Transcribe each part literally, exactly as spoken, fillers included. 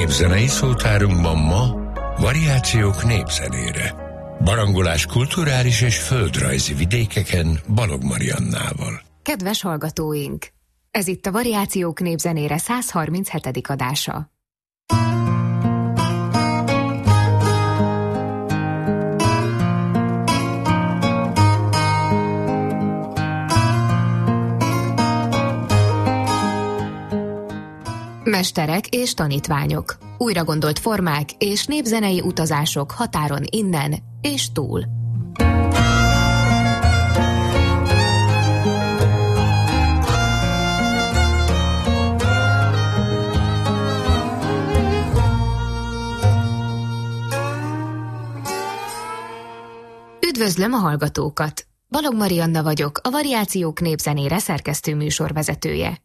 Népzenei szótárunkban ma variációk népzenére. Barangolás kulturális és földrajzi vidékeken Balogh Mariannával. Kedves hallgatóink! Ez itt a Variációk népzenére száz harminchetedik adása. Mesterek és tanítványok, újra gondolt formák és népzenei utazások határon innen és túl. Üdvözlöm a hallgatókat! Balogh Marianna vagyok, a Variációk népzenére szerkesztő műsorvezetője.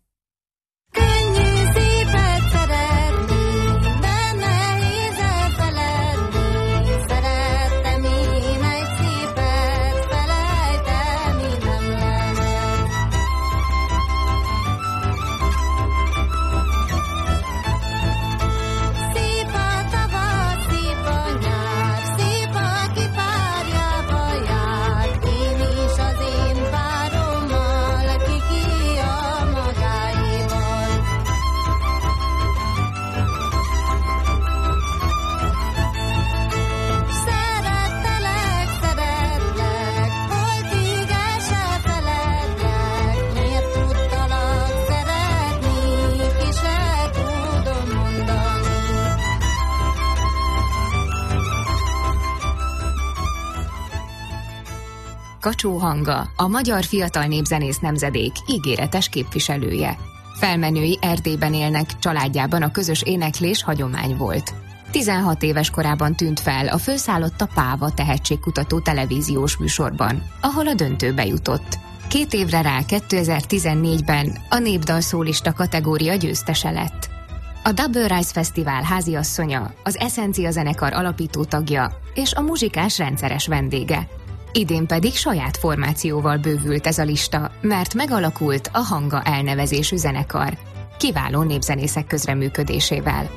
Kacsó Hanga, a magyar fiatal népzenész nemzedék ígéretes képviselője. Felmenői Erdélyben élnek, családjában a közös éneklés hagyomány volt. tizenhat éves korában tűnt fel a Fölszállott a Páva tehetségkutató televíziós műsorban, ahol a döntőbe jutott. Két évre rá kétezer-tizennégyben a népdalszólista kategória győztese lett. A Double Rise Fesztivál háziasszonya, az Essencia zenekar alapító tagja és a muzsikás rendszeres vendége. Idén pedig saját formációval bővült ez a lista, mert megalakult a Hanga elnevezésű zenekar, kiváló népzenészek közreműködésével.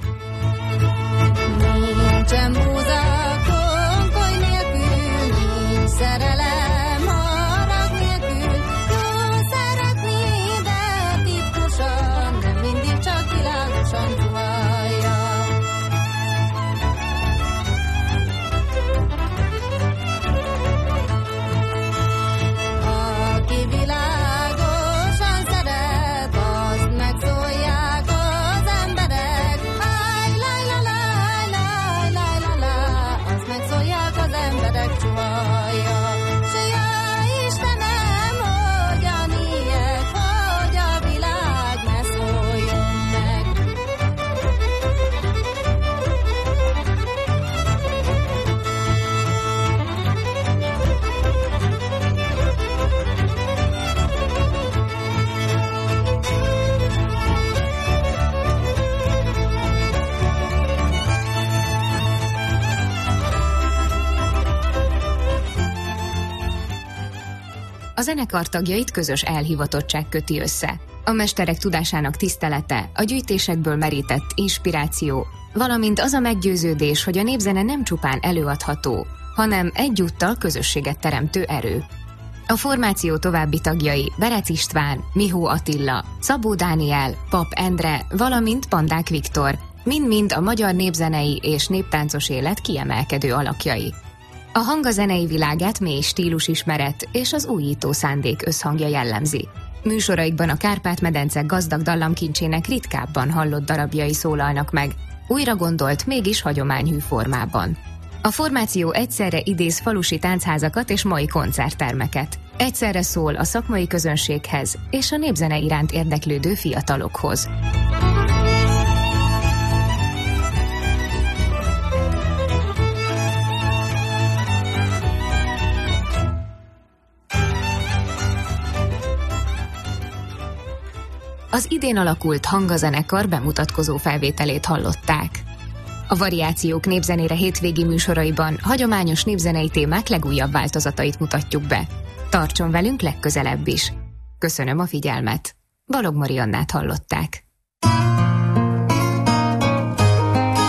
Nincsen búza, konkoly nélkül, nincs szerelem, harag nélkül, jó szeretni, de titkosan, nem mindig csak világosan csúvalja. A zenekar tagjait közös elhivatottság köti össze. A mesterek tudásának tisztelete, a gyűjtésekből merített inspiráció, valamint az a meggyőződés, hogy a népzene nem csupán előadható, hanem egyúttal közösséget teremtő erő. A formáció további tagjai Berec István, Mihó Attila, Szabó Dániel, Pap Endre, valamint Pandák Viktor, mind-mind a magyar népzenei és néptáncos élet kiemelkedő alakjai. A Hanga zenei világát mély stílusismeret és az újító szándék összhangja jellemzi. Műsoraikban a Kárpát-medence gazdag dallamkincsének ritkábban hallott darabjai szólalnak meg, újra gondolt, mégis hagyományhű formában. A formáció egyszerre idéz falusi táncházakat és mai koncerttermeket. Egyszerre szól a szakmai közönséghez és a népzene iránt érdeklődő fiatalokhoz. Az idén alakult Hanga zenekar bemutatkozó felvételét hallották. A Variációk népzenére hétvégi műsoraiban hagyományos népzenei témák legújabb változatait mutatjuk be. Tartson velünk legközelebb is. Köszönöm a figyelmet. Balogh Mariannát hallották.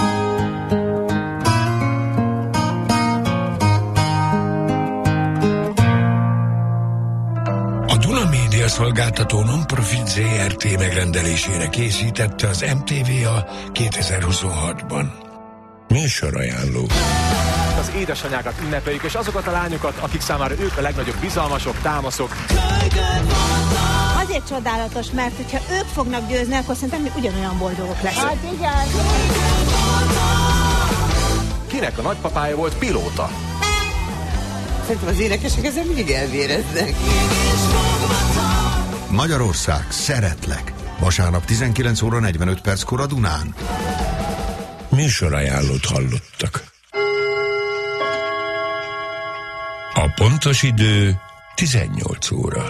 Duna Média Szolgáltató Non-Profit zé er té megrendelésére készítette az em té vé a kétezer-huszonhatban. Műsorajánló. Az édesanyákat ünnepeljük, és azokat a lányokat, akik számára ők a legnagyobb bizalmasok, támaszok. Azért csodálatos, mert hogyha ők fognak győzni, akkor szerintem mi ugyanolyan boldogok leszünk. Hát igen. Kinek a nagypapája volt pilóta? Szerintem az énekesek ezzel mindig elvéreznek. Magyarország, szeretlek. Vasárnap tizenkilenc óra negyvenöt perckor a Dunán. Műsorajánlót hallottak. A pontos idő tizennyolc óra.